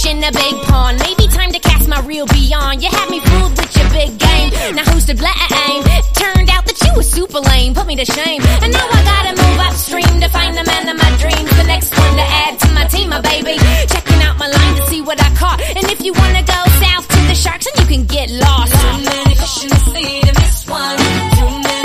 in the big pond. Maybe time to cast my real beyond. You had me fooled with your big game. Now who's to blame? Turned out that you were super lame, put me to shame. And now I gotta move upstream to find the man of my dreams. The next one to add to my team, my baby. Checking out my line to see what I caught. And if you wanna